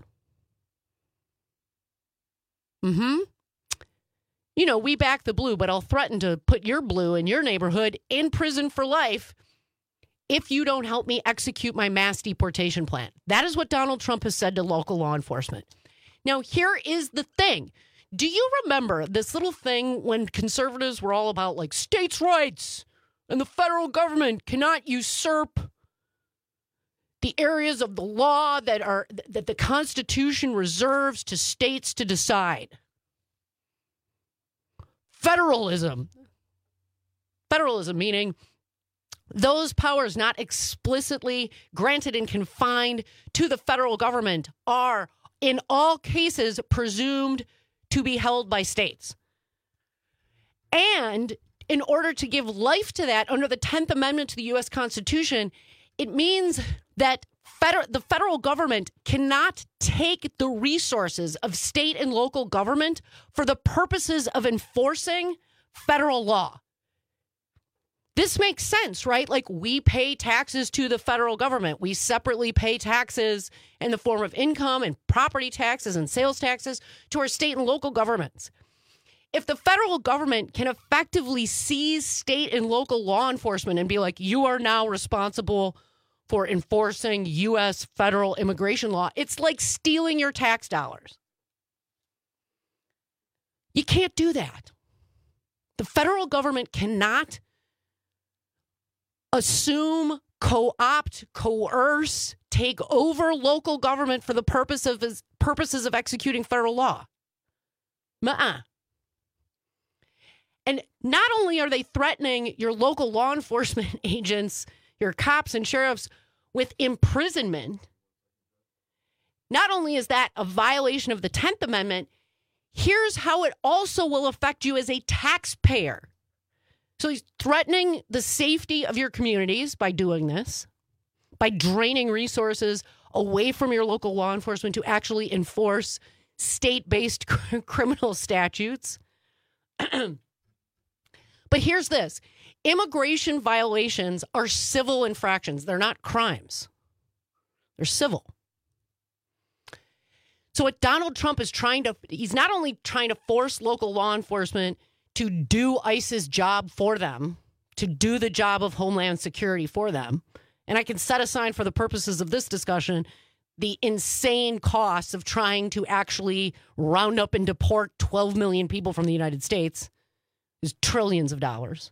Mm-hmm. You know, we back the blue, but I'll threaten to put your blue in your neighborhood in prison for life if you don't help me execute my mass deportation plan. That is what Donald Trump has said to local law enforcement. Now, here is the thing. Do you remember this little thing when conservatives were all about like states' rights and the federal government cannot usurp the areas of the law that are that the Constitution reserves to states to decide? Federalism. Federalism meaning those powers not explicitly granted and confined to the federal government are, in all cases, presumed to be held by states. And in order to give life to that under the tenth Amendment to the U S Constitution, it means that feder- the federal government cannot take the resources of state and local government for the purposes of enforcing federal law. This makes sense, right? Like we pay taxes to the federal government. We separately pay taxes in the form of income and property taxes and sales taxes to our state and local governments. If the federal government can effectively seize state and local law enforcement and be like, you are now responsible for enforcing U S federal immigration law, it's like stealing your tax dollars. You can't do that. The federal government cannot assume, co-opt, coerce, take over local government for the purpose of his purposes of executing federal law. Nuh-uh. And not only are they threatening your local law enforcement agents, your cops and sheriffs with imprisonment, not only is that a violation of the tenth Amendment, here's how it also will affect you as a taxpayer. So he's threatening the safety of your communities by doing this, by draining resources away from your local law enforcement to actually enforce state-based criminal statutes. But here's this. Immigration violations are civil infractions. They're not crimes. They're civil. So what Donald Trump is trying to, he's not only trying to force local law enforcement to do ICE's job for them, to do the job of Homeland Security for them. And I can set aside for the purposes of this discussion the insane costs of trying to actually round up and deport twelve million people from the United States. Is trillions of dollars.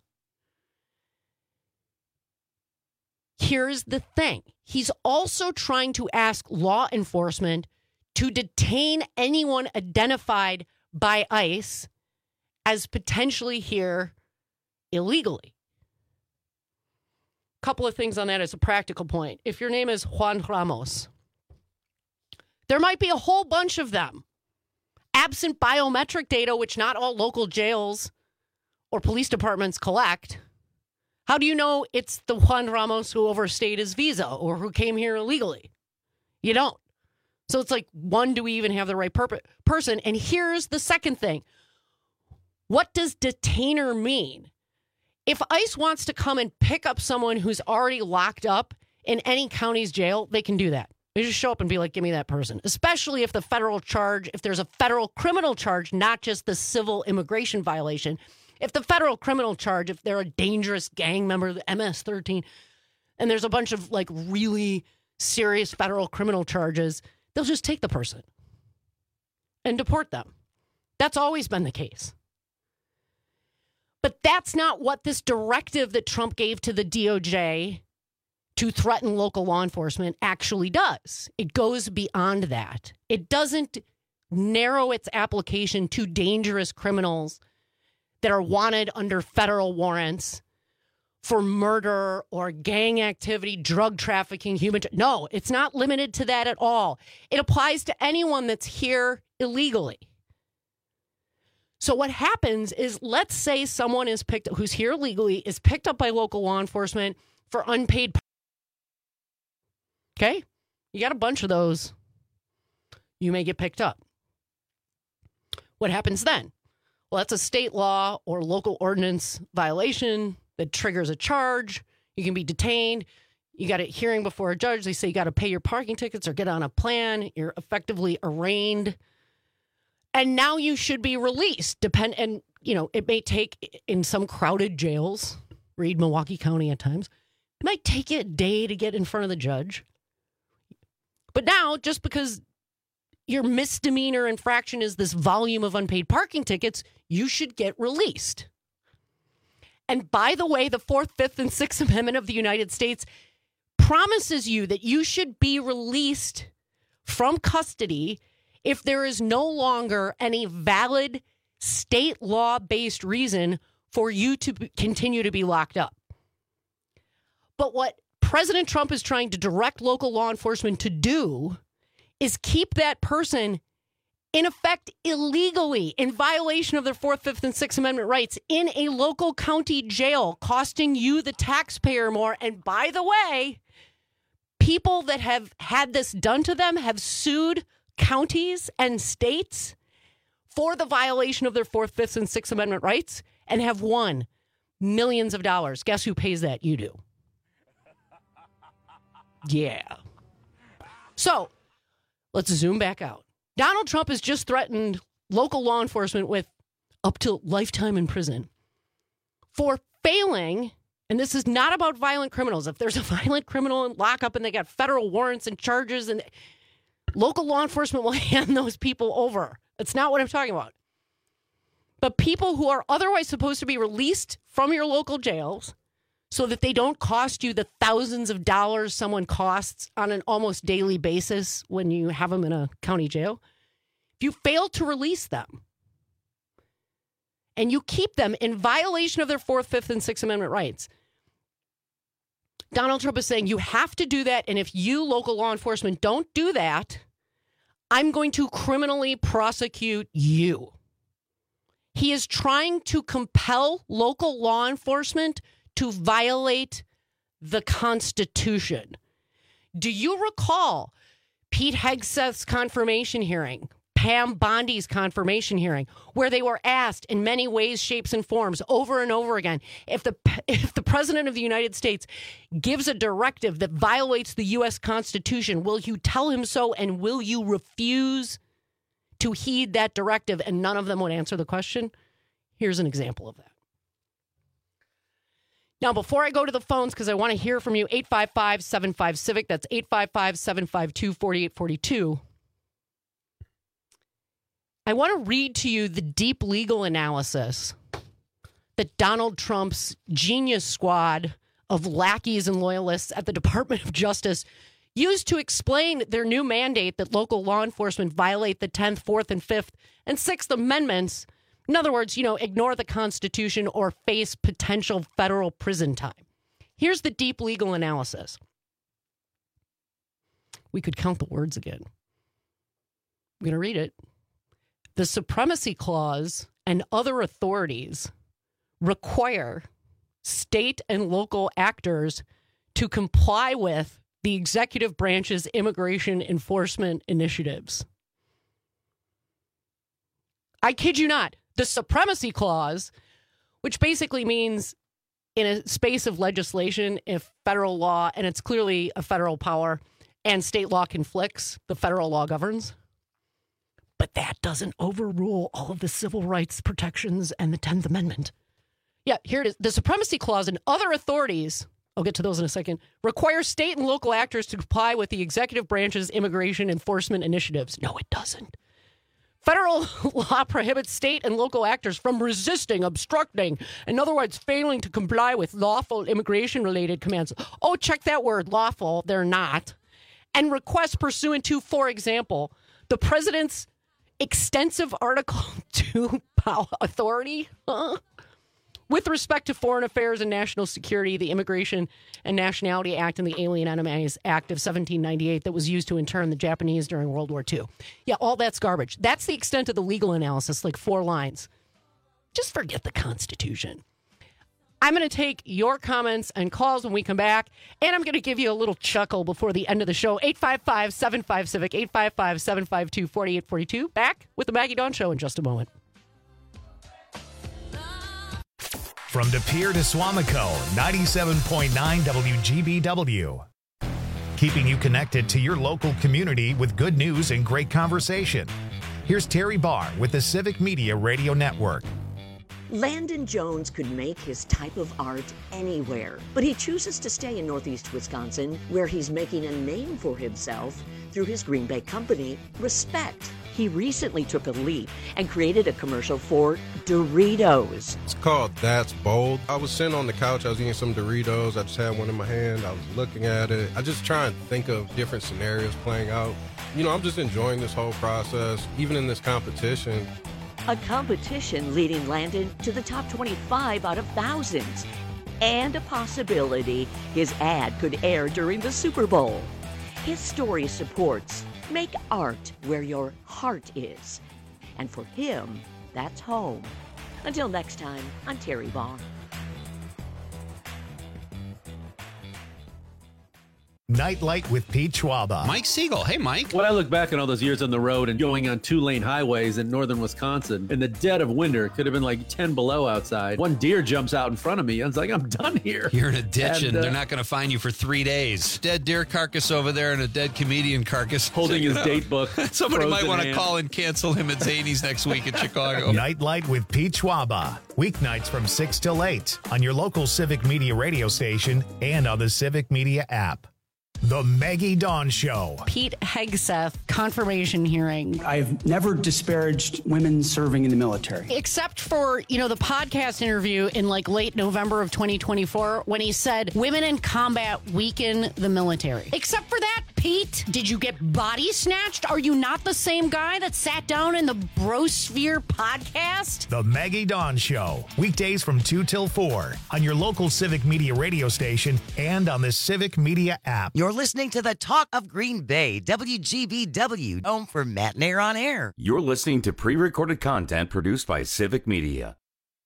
Here's the thing. He's also trying to ask law enforcement to detain anyone identified by ICE as potentially here illegally. Couple of things on that as a practical point. If your name is Juan Ramos, There might be a whole bunch of them. Absent biometric data, which not all local jails or police departments collect, how do you know it's the Juan Ramos who overstayed his visa or who came here illegally? You don't. So it's like, one, do we even have the right purpo- person? And here's the second thing. What does detainer mean? If ICE wants to come and pick up someone who's already locked up in any county's jail, they can do that. They just show up and be like, give me that person. Especially if the federal charge, if there's a federal criminal charge, not just the civil immigration violation. If the federal criminal charge, if they're a dangerous gang member, the M S thirteen, and there's a bunch of like really serious federal criminal charges, they'll just take the person and deport them. That's always been the case. But that's not what this directive that Trump gave to the D O J to threaten local law enforcement actually does. It goes beyond that. It doesn't narrow its application to dangerous criminals that are wanted under federal warrants for murder or gang activity, drug trafficking, human... Tra- no, it's not limited to that at all. It applies to anyone that's here illegally. So what happens is, let's say someone is picked who's here illegally, is picked up by local law enforcement for unpaid... Okay? You got a bunch of those. You may get picked up. What happens then? Well, that's a state law or local ordinance violation that triggers a charge. You can be detained. You got a hearing before a judge. They say you got to pay your parking tickets or get on a plan. You're effectively arraigned. And now you should be released. Depend and, you know, it may take, in some crowded jails, read Milwaukee County at times, it might take you a day to get in front of the judge. But now, just because your misdemeanor infraction is this volume of unpaid parking tickets, you should get released. And by the way, the Fourth, Fifth, and Sixth Amendment of the United States promises you that you should be released from custody if there is no longer any valid state law-based reason for you to b- continue to be locked up. But what President Trump is trying to direct local law enforcement to do is keep that person in effect illegally, in violation of their Fourth, Fifth, and Sixth Amendment rights, in a local county jail, costing you, the taxpayer, more. And by the way, people that have had this done to them have sued counties and states for the violation of their Fourth, Fifth, and Sixth Amendment rights and have won millions of dollars. Guess who pays that? You do. Yeah. So let's zoom back out. Donald Trump has just threatened local law enforcement with up to lifetime in prison for failing. And this is not about violent criminals. If there's a violent criminal in lockup and they got federal warrants and charges, and local law enforcement will hand those people over. That's not what I'm talking about. But people who are otherwise supposed to be released from your local jails so that they don't cost you the thousands of dollars someone costs on an almost daily basis when you have them in a county jail. If you fail to release them and you keep them in violation of their Fourth, Fifth, and Sixth Amendment rights, Donald Trump is saying you have to do that. And if you, local law enforcement, don't do that, I'm going to criminally prosecute you. He is trying to compel local law enforcement to violate the Constitution. Do you recall Pete Hegseth's confirmation hearing, Pam Bondi's confirmation hearing, where they were asked in many ways, shapes, and forms over and over again, if the if the president of the United States gives a directive that violates the U S Constitution, will you tell him so, and will you refuse to heed that directive? And none of them would answer the question. Here's an example of that. Now, before I go to the phones, because I want to hear from you, eight five five, seven five, CIVIC, that's eight five five, seven five two, four eight four two. I want to read to you the deep legal analysis that Donald Trump's genius squad of lackeys and loyalists at the Department of Justice used to explain their new mandate that local law enforcement violate the tenth, fourth, and fifth, and sixth Amendments. In other words, you know, ignore the Constitution or face potential federal prison time. Here's the deep legal analysis. We could count the words again. I'm going to read it. The Supremacy Clause and other authorities require state and local actors to comply with the executive branch's immigration enforcement initiatives. I kid you not. The Supremacy Clause, which basically means in a space of legislation, if federal law, and it's clearly a federal power, and state law conflicts, the federal law governs. But that doesn't overrule all of the civil rights protections and the tenth Amendment. Yeah, here it is. The Supremacy Clause and other authorities, I'll get to those in a second, require state and local actors to comply with the executive branch's immigration enforcement initiatives. No, it doesn't. Federal law prohibits state and local actors from resisting, obstructing, in other words, failing to comply with lawful immigration-related commands. Oh, check that word, lawful. They're not. And requests pursuant to, for example, the president's extensive Article two power authority huh? with respect to foreign affairs and national security, the Immigration and Nationality Act and the Alien Enemies Act of seventeen ninety-eight that was used to intern the Japanese during World War Two. Yeah, all that's garbage. That's the extent of the legal analysis, like four lines. Just forget the Constitution. I'm going to take your comments and calls when we come back, and I'm going to give you a little chuckle before the end of the show. eight five five, seven five, CIVIC, eight five five, seven five two, four eight four two. Back with the Maggie Dawn Show in just a moment. From De Pere to Swamico, ninety-seven point nine W G B W. Keeping you connected to your local community with good news and great conversation. Here's Terry Barr with the Civic Media Radio Network. Landon Jones could make his type of art anywhere, but he chooses to stay in Northeast Wisconsin, where he's making a name for himself through his Green Bay company, Respect. He recently took a leap and created a commercial for Doritos. It's called That's Bold. I was sitting on the couch, I was eating some Doritos, I just had one in my hand, I was looking at it. I just try and think of different scenarios playing out. You know, I'm just enjoying this whole process, even in this competition. A competition leading Landon to the top twenty-five out of thousands. And a possibility his ad could air during the Super Bowl. His story supports make art where your heart is. And for him, that's home. Until next time, I'm Terry Barr. Nightlight with Pete Schwaba. Mike Siegel. Hey, Mike. When I look back on all those years on the road and going on two-lane highways in northern Wisconsin, in the dead of winter, it could have been like ten below outside. One deer jumps out in front of me. I was like, I'm done here. You're in a ditch, and, and uh, they're not going to find you for three days. Dead deer carcass over there and a dead comedian carcass. Holding his date book. Somebody might want to call and cancel him at Zany's next week in Chicago. Nightlight with Pete Schwaba. Weeknights from six till eight on your local Civic Media radio station and on the Civic Media app. The Maggie Dawn Show. Pete Hegseth, confirmation hearing. I've never disparaged women serving in the military. Except for, you know, the podcast interview in like late November of twenty twenty-four when he said women in combat weaken the military. Except for that, Pete, did you get body snatched? Are you not the same guy that sat down in the Brosphere podcast? The Maggie Dawn Show. Weekdays from two till four on your local Civic Media radio station and on the Civic Media app. You're listening to the Talk of Green Bay, W G B W, home for Matt and Air on Air. You're listening to pre-recorded content produced by Civic Media.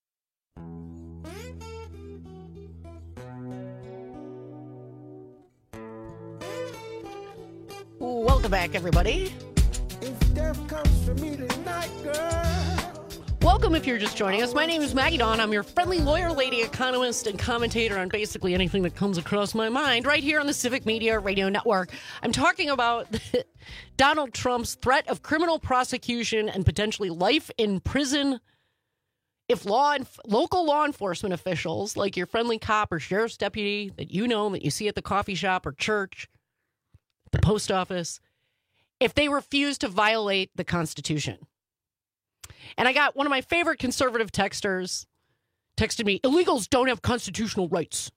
Welcome back, everybody. If death comes for me tonight, girl. Welcome if you're just joining us. My name is Maggie Dawn. I'm your friendly lawyer, lady, economist, and commentator on basically anything that comes across my mind right here on the Civic Media Radio Network. I'm talking about Donald Trump's threat of criminal prosecution and potentially life in prison if law and local law enforcement officials, like your friendly cop or sheriff's deputy that you know, that you see at the coffee shop or church, the post office, if they refuse to violate the Constitution. And I got one of my favorite conservative texters texted me, illegals don't have constitutional rights.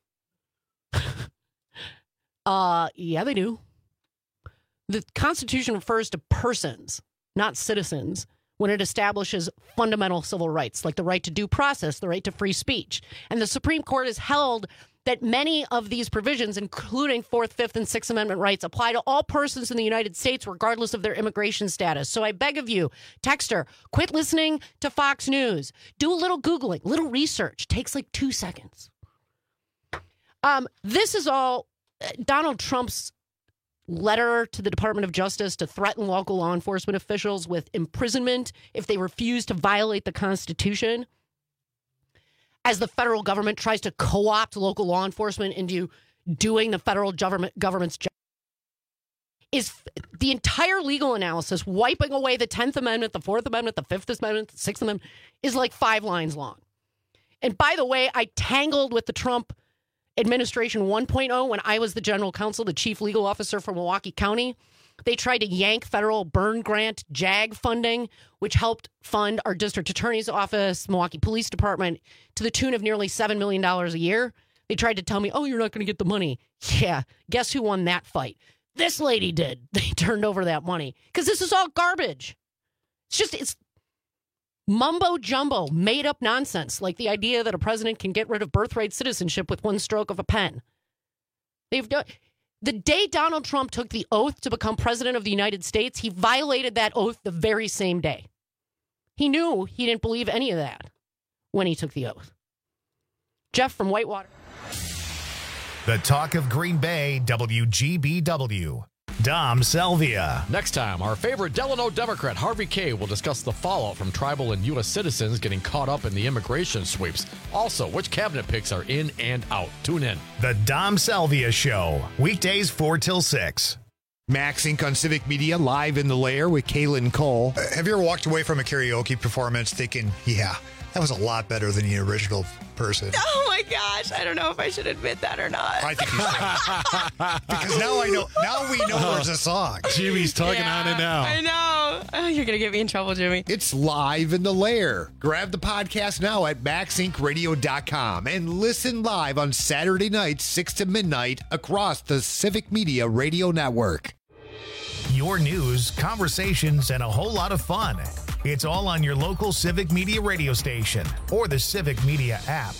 uh, yeah, they do. The Constitution refers to persons, not citizens, when it establishes fundamental civil rights, like the right to due process, the right to free speech. And the Supreme Court has held that many of these provisions, including Fourth, Fifth, and Sixth Amendment rights, apply to all persons in the United States, regardless of their immigration status. So I beg of you, texter, quit listening to Fox News. Do a little Googling, little research. Takes like two seconds. Um, this is all Donald Trump's letter to the Department of Justice to threaten local law enforcement officials with imprisonment if they refuse to violate the Constitution, as the federal government tries to co-opt local law enforcement into doing the federal government government's job, is the entire legal analysis, wiping away the tenth Amendment, the fourth Amendment, the fifth Amendment, the sixth Amendment, is like five lines long. And by the way, I tangled with the Trump administration one point oh when I was the general counsel, the chief legal officer for Milwaukee County. They tried to yank federal burn grant JAG funding, which helped fund our district attorney's office, Milwaukee Police Department, to the tune of nearly seven million dollars a year. They tried to tell me, oh, you're not going to get the money. Yeah, guess who won that fight? This lady did. They turned over that money because this is all garbage. It's just, it's mumbo jumbo, made up nonsense, like the idea that a president can get rid of birthright citizenship with one stroke of a pen. They've done. The day Donald Trump took the oath to become president of the United States, he violated that oath the very same day. He knew he didn't believe any of that when he took the oath. Jeff from Whitewater. The talk of Green Bay, W G B W. Dom Salvia. Next time, our favorite Delano Democrat, Harvey Kaye, will discuss the fallout from tribal and U S citizens getting caught up in the immigration sweeps. Also, which cabinet picks are in and out. Tune in. The Dom Salvia Show, weekdays four till six. Max Incorporated on Civic Media, live in the lair with Kaylin Cole. Uh, have you ever walked away from a karaoke performance thinking, yeah, that was a lot better than the original person? Oh my gosh, I don't know if I should admit that or not. I think you should. Because now I know. Now we know there's a song. Jimmy's tugging Yeah, on it now. I know. Oh, you're going to get me in trouble, Jimmy. It's live in the lair. Grab the podcast now at max inc radio dot com and listen live on Saturday nights, six to midnight, across the Civic Media Radio Network. Your news, conversations, and a whole lot of fun. It's all on your local Civic Media radio station or the Civic Media app.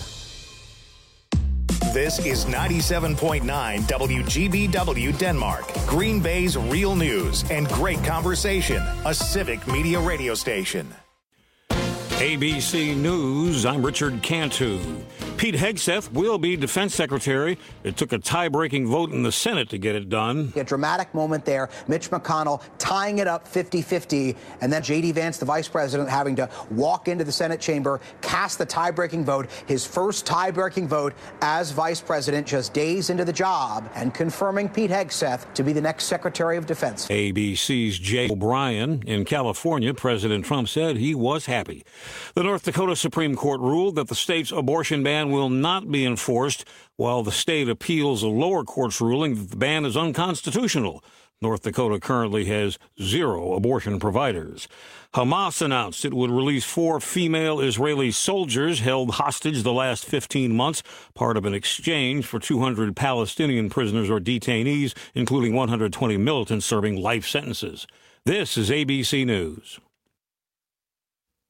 This is ninety-seven point nine W G B W Denmark, Green Bay's real news and great conversation, a Civic Media radio station. A B C News, I'm Richard Cantu. Pete Hegseth will be defense secretary. It took a tie-breaking vote in the Senate to get it done. A dramatic moment there. Mitch McConnell tying it up fifty-fifty, and then J D. Vance, the vice president, having to walk into the Senate chamber, cast the tie-breaking vote, his first tie-breaking vote as vice president just days into the job, and confirming Pete Hegseth to be the next secretary of defense. A B C's Jay O'Brien. In California, President Trump said he was happy. The North Dakota Supreme Court ruled that the state's abortion ban will not be enforced, while the state appeals a lower court's ruling that the ban is unconstitutional. North Dakota currently has zero abortion providers. Hamas announced it would release four female Israeli soldiers held hostage the last fifteen months, part of an exchange for two hundred Palestinian prisoners or detainees, including one hundred twenty militants serving life sentences. This is A B C News.